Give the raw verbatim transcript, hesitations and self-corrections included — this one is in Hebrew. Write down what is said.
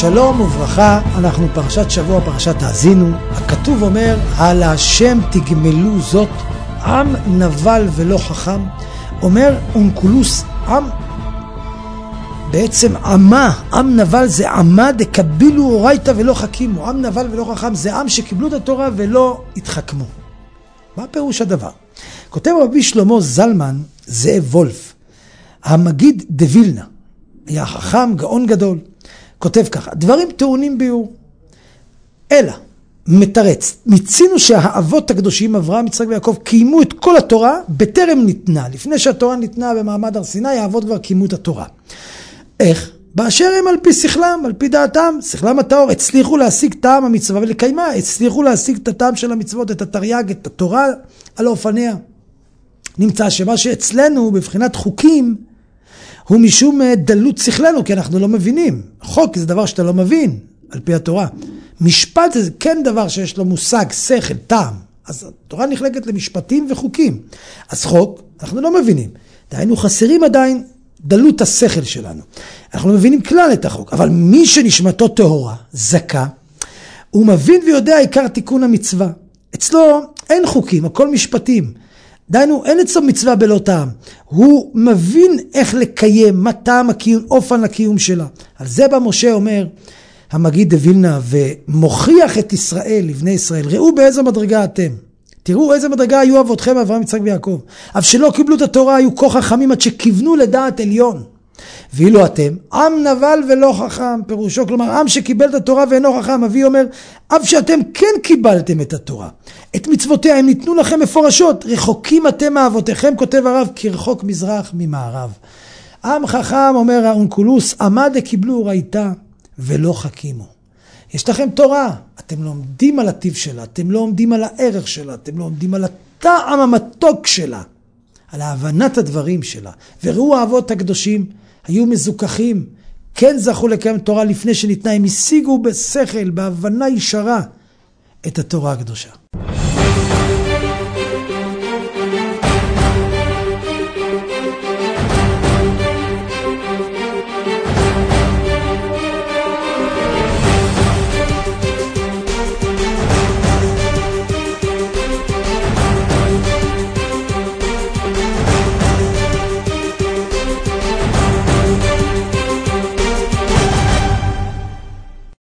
שלום וברכה, אנחנו פרשת שבוע, פרשת האזינו. הכתוב אומר, על השם תגמלו זאת, עם נבל ולא חכם. אומר אונקולוס, עם, בעצם עמה, עם נבל זה עמה דקבילו אורייתא ולא חכימו. עם נבל ולא חכם זה עם שקיבלו את התורה ולא התחכמו. מה פירוש הדבר? כותב רבי שלמה זלמן, זאב וולף, המגיד דווילנה, היה חכם, גאון גדול, כותב ככה, דברים טעונים ביור, אלא, מתרץ, מצינו שהאבות הקדושים, אברהם, יצחק ויעקב, קיימו את כל התורה בטרם ניתנה. לפני שהתורה ניתנה במעמד הר סיני, האבות כבר קיימו את התורה. איך? באשר הם על פי שכלם, על פי דעתם, שכלם הטהור, הצליחו להשיג טעם המצווה ולקיימה, הצליחו להשיג את הטעם של המצוות, את התרי"ג, את התורה על אופניה. נמצא שמה שאצלנו בבחינת חוקים, הוא משום דלות שכלנו, כי אנחנו לא מבינים. חוק זה דבר שאתה לא מבין, על פי התורה. משפט זה כן דבר שיש לו מושג, שכל, טעם. אז התורה נחלקת למשפטים וחוקים. אז חוק, אנחנו לא מבינים. דהיינו חסרים עדיין דלות השכל שלנו. אנחנו לא מבינים כלל את החוק. אבל מי שנשמתו טהורה, זכה, הוא מבין ויודע עיקר תיקון המצווה. אצלו אין חוקים, הכל משפטים. דהיינו, אין אצלו מצווה בלא טעם. הוא מבין איך לקיים, מה טעם הקיום, אופן הקיום שלה. על זה בא משה אומר, המגיד דווילנה, ומוכיח את ישראל, לבני ישראל, ראו באיזו מדרגה אתם. תראו איזה מדרגה היו אבותכם, אברהם, יצחק ויעקב. אף שלא קיבלו את התורה, היו כה חכמים עד שכיוונו לדעת עליון. ואילו אתם, עם נבל ולא חכם, פירושו, כלומר, עם שקיבל את התורה ואינו חכם. אבי אומר, אף שאתם כן קיבלתם את התורה, את מצוותיה הם ניתנו לכם מפורשות, רחוקים אתם מאבותיכם, כותב הרב, כרחוק מזרח ממערב. עם חכם, אומר האונקולוס, עמה דקיבלו אורייתא ולא חכימו. יש לכם תורה, אתם לא עומדים על הטיב שלה, אתם לא עומדים על הערך שלה, אתם לא עומדים על הטעם המתוק שלה, על ההבנת הדברים שלה. וראו האבות הקדושים, היו מזוכחים, כן זכו לקיים תורה לפני שניתנה, הם השיגו בשכל, בהבנה ישרה, את התורה הקדושה.